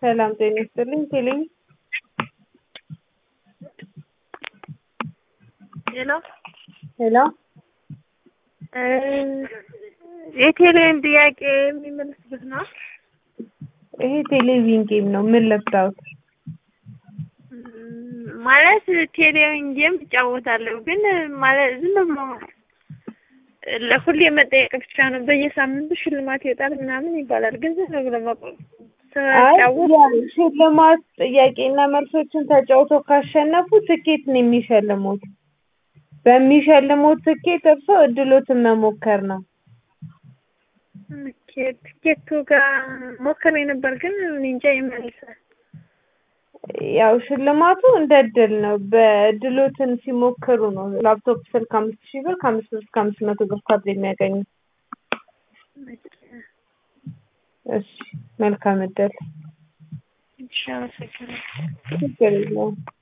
ሰላም ጤና ይስጥልኝ ቴሌኝ ሄሎ ሄሎ የቴሌን ጥያቄ የሚመልስበት ነው። ይሄ ቴሌቪዥን ጌም ነው። ምን ለብታውት ማለት ቴሌቪዥን ጌም እጫወታለሁ ግን ማለት ዝም ብሎ ለሁሌ መጠየቅ ብቻ ነው። በየሳምንቱ ሽልማት ይወጣል ምናምን ይባላል። ግን ዝም ብሎ ሽልማት ጥያቄና መልሶችን ተጫውተው ካሸነፉ ትኬት ነው የሚሸልሙት። በሚሸልሙት ትኬት እርሶ እድሎትን መሞከር ነው። ትኬቱ ጋር ሞክሬ ነበር ግን እንጃ ይመልሳል። ያው ሽልማቱ እንደ እድል ነው። በእድሎትን ሲሞክሩ ነው ላፕቶፕ ስልክ 5000 ብር ከ5 እስከ 500 ብር ካርድ የሚያገኙ። እሺ መልካም እድል። ኢንሻአላህ።